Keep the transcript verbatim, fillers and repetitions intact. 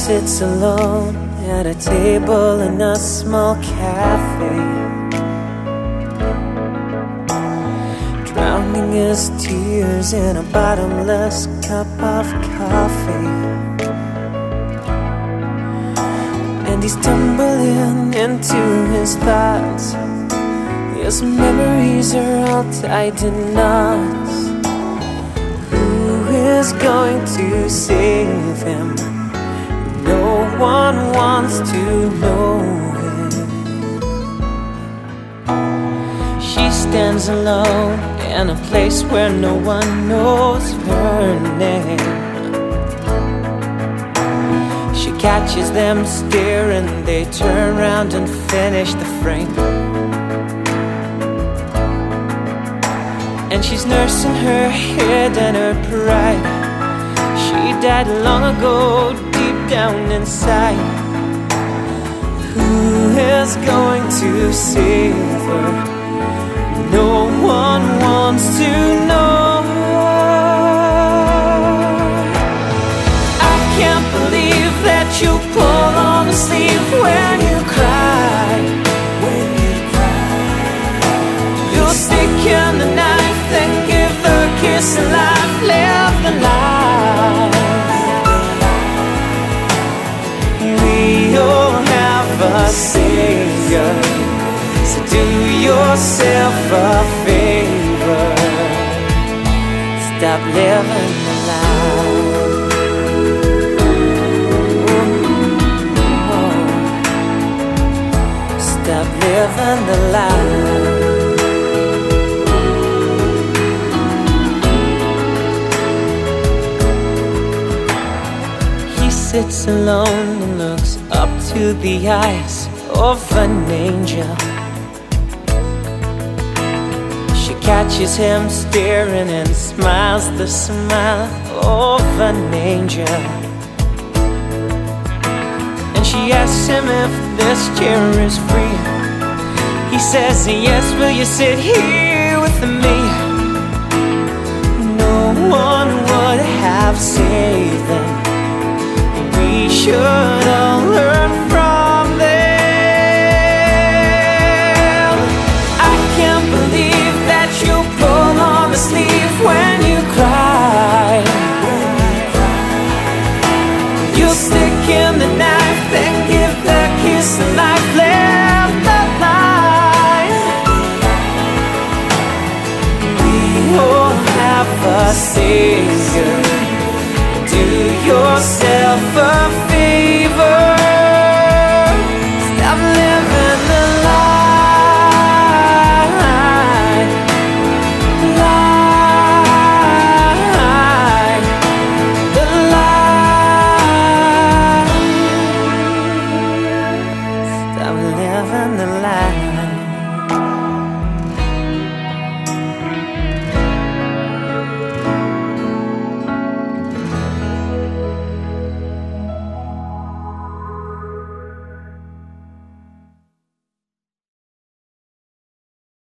sits alone at a table in a small cafe, drowning his tears in a bottomless cup of coffee. And he's tumbling into his thoughts. His memories are all tied in knots. Who is going to save him? No one wants to know him. She stands alone in a place where no one knows her name. She catches them staring, they turn around and finish the frame. And she's nursing her head and her pride. She died long ago, deep down inside. Who is going to save her? No one wants to know. I can't believe that you pull on the sleeve when you cry. When you cry, you'll stick in the knife, then give the kiss and life, live the life. We all have a savior, so do yourself a favor. Stop living the life. Stop living the life. He sits alone and looks up to the eyes of an angel. She catches him staring and smiles the smile of an angel. And she asks him if this chair is free. He says yes, will you sit here with me? No one would have saved them. We should all learn from them. I can't believe that you pull on the sleeve when you cry. You'll stick in the knife, then give the kiss and life, live the life. We all have a savior,